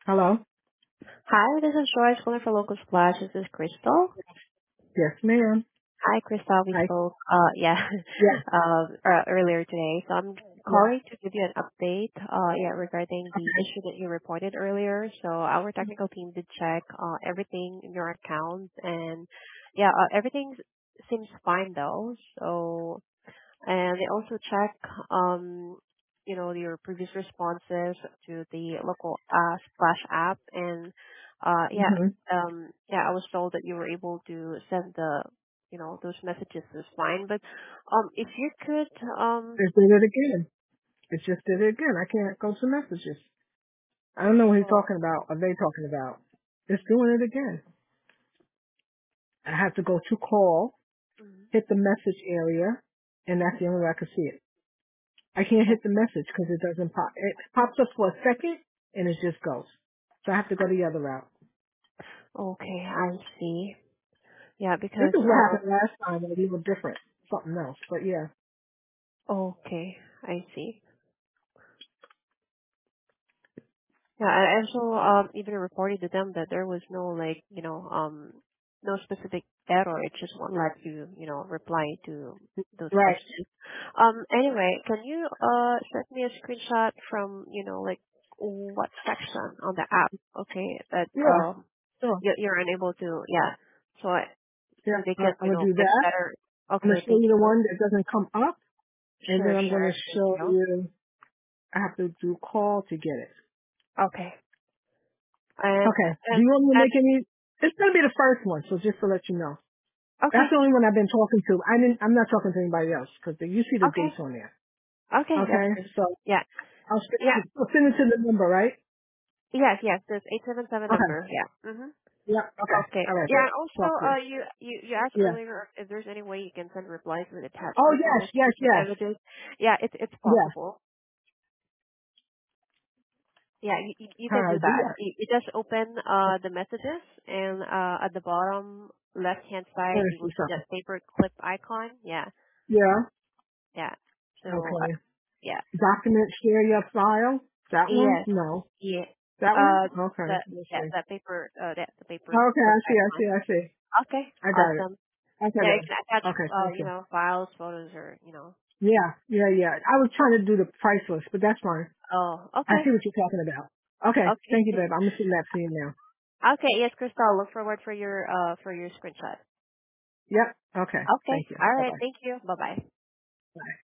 Hello? Hi, this is Joyce calling for Local Splash. This is Crystal. Yes, ma'am. Hi, Crystal. We Hi. spoke, Yes. earlier today. So I'm Yes. calling to give you an update, regarding the Okay. issue that you reported earlier. So our technical team did check, everything in your account and, everything seems fine though. So, and they also check, your previous responses to the local Splash app, and Mm-hmm. I was told that you were able to send those messages is fine. But if you could, It did it again. It just did it again. I can't go to messages. I don't know what he's oh, talking about. Are they talking about? It's doing it again. I have to go to call, mm, hit the message area, and that's the only way I can see it. I can't oh, hit the message because it doesn't pop. It pops up for a second, and it just goes. So I have to go the other route. okay, I see. Yeah, This because is what happened last time, a little different. Something else. But yeah. okay, I see. Yeah, I also even reported to them that there was no, no specific error. It just won't let you, reply to those Right. questions. Anyway, can you send me a screenshot from, what section on the app, okay, that Yeah. Sure. you're unable to, yeah. So Yeah. so they can, I'm going to do get that. better. I'm going Okay, to show thank you the you. one that doesn't come up, and then Sure, I'm going to sure. Thank show you. you. I have to do call to get it. Okay. And Okay. Do and you want me to and make any? It's going to be the first one, so just to let you know. okay. That's the only one I've been talking to. I'm not talking to anybody else because you see the Okay. dates on there. Okay, yes, Okay. please. So Yeah. Yeah. I'll send it to the number, right? Yes, yes, this 877 Okay. number. Yeah. Mm-hmm. Yeah. Okay. Okay. All right, Yeah, babe. and also, Talk to you. you asked Yeah. earlier if there's any way you can send replies with Oh attachments or yes, yes, messages with yes, images. Yeah, it's yes. possible. Yeah, you How can do I do do that. that? You just open the messages, and at the bottom left hand Let side me you will see see something. that paper clip icon. Yeah. Yeah. Yeah. So Okay. yeah. Document share your file. That one? Yes. No. Yeah. That one? Uh, Okay. that Let's yeah, see. that paper the paper Okay, clip I see, I see, icon. I see. Okay. I got it. Awesome. Okay Yeah, you then. can attach Okay, thank you. files, photos, or Yeah, yeah, yeah. I was trying to do the price list, but that's fine. Oh, I okay. see what you're talking about. Okay, Okay. thank you, babe. I'm gonna send that to you now. Okay, yes, Crystal, look forward for your screenshot. Yep. Okay. Okay. Thank you. All Bye right. bye. Thank you. Bye bye. Bye.